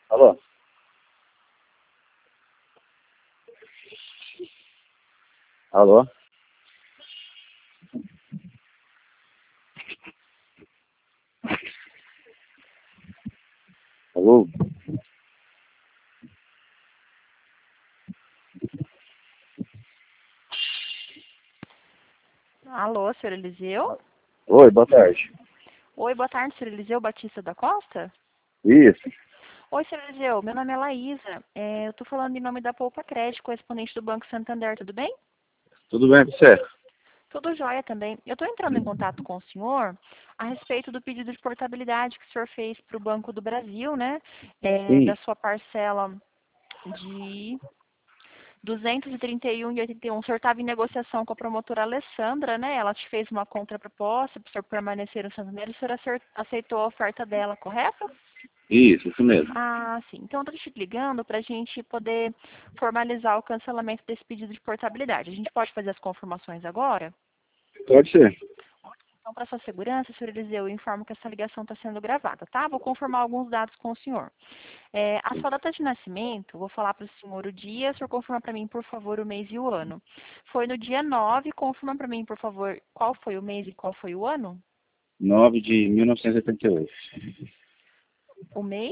Alô? Alô? Alô? Alô, senhor Eliseu? Oi, boa tarde. Oi, boa tarde, senhor Eliseu Batista da Costa? Isso, Oi, senhor Eliseu, meu nome é Laísa. Eu estou falando em nome da Poupa Crédito, correspondente do Banco Santander, tudo bem? tudo bem com você? Tudo jóia também. Eu estou entrando em contato com o senhor a respeito do pedido de portabilidade que o senhor fez para o Banco do Brasil, né? Da Sim, sua parcela de 231,81. O senhor estava em negociação com a promotora Alessandra, né? Ela te fez uma contraproposta para o senhor permanecer no Santander e o senhor aceitou a oferta dela, correto? isso mesmo. Ah, sim. Então, eu estou te ligando para a gente poder formalizar o cancelamento desse pedido de portabilidade. A gente pode fazer as confirmações agora? Pode ser. Então, para sua segurança, senhor Eliseu, eu informo que essa ligação está sendo gravada, tá? Vou confirmar alguns dados com o senhor. A sua data de nascimento, vou falar para o senhor o dia, o senhor confirma para mim, por favor, o mês e o ano. Foi no dia 9, confirma para mim, por favor, qual foi o mês e qual foi o ano? 9 de 1988. O mês?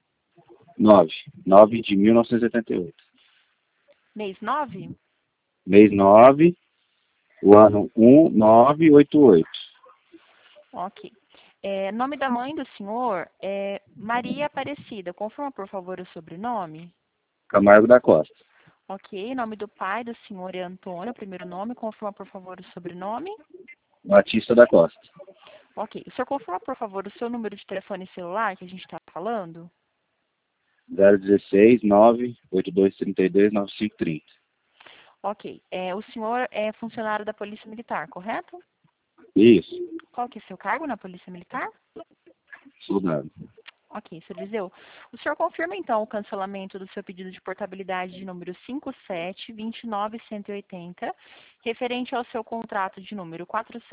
9 de 1988. Mês 9? Mês 9, o ano 1988. Ok. Nome da mãe do senhor é Maria Aparecida. Confirma, por favor, o sobrenome. Camargo da Costa. Ok. Nome do pai do senhor é Antônio, primeiro nome. Confirma, por favor, o sobrenome. Batista da Costa. Ok. O senhor confirma, por favor, o seu número de telefone celular que a gente está falando? 016 98232 9530. Ok. O senhor é funcionário da Polícia Militar, correto? Isso, Qual que é seu cargo na Polícia Militar? soldado. Ok, senhor Eliseu. O senhor confirma, então, o cancelamento do seu pedido de portabilidade de número 57-29180, referente ao seu contrato de número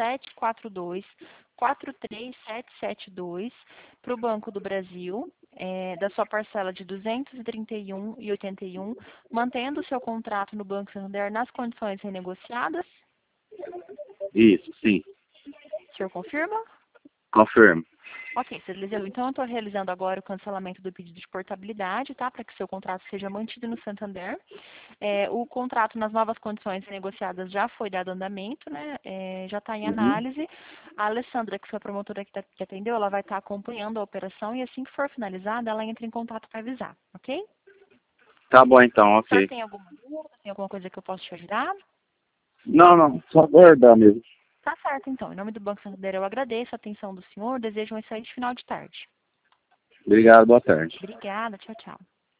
4742-43772, para o Banco do Brasil, da sua parcela de 231,81, mantendo o seu contrato no Banco Santander nas condições renegociadas? Isso, sim. O senhor confirma? Confirmo. Ok, senhor Eliseu, então eu estou realizando agora o cancelamento do pedido de portabilidade, tá? Para que seu contrato seja mantido no Santander. O contrato nas novas condições negociadas já foi dado andamento, né? Já está em Uhum. análise. A Alessandra, que foi a promotora que atendeu, ela vai estar acompanhando a operação e assim que for finalizada, ela entra em contato para avisar, ok? Tá bom então, O senhor ok. tem alguma dúvida? Tem alguma coisa que eu possa te ajudar? Não, só aguardar mesmo. Tá certo, então. Em nome do Banco Santander, eu agradeço a atenção do senhor. Desejo um excelente final de tarde. Obrigado, boa tarde. Obrigada. Tchau, tchau.